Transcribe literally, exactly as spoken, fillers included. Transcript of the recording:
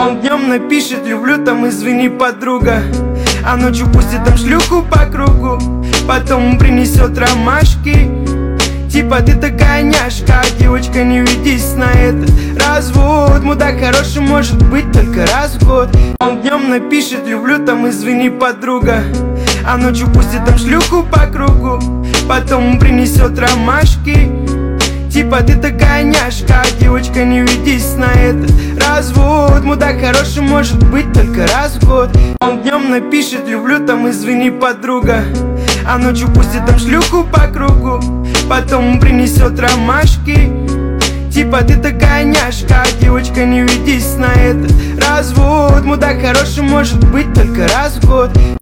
Он днем напишет: люблю там, извини, подруга, а ночью пустит там шлюху по кругу. Потом принесет ромашки, типа ты такая няшка. Девочка, не ведись на этот развод. Мудак хороший может быть только раз в год. Он днем напишет: люблю там, извини, подруга, а ночью пустит там шлюху по кругу. Потом принесет ромашки, типа ты такая няшка. Девочка, не ведись на этот развод. Мудак хороший может быть только раз в год. Он днем напишет: люблю там, извини, подруга, а ночью пустит там шлюху по кругу. Потом принесет ромашки, типа ты такая няшка. Девочка, не ведись на этот развод. Мудак хороший может быть только раз в год.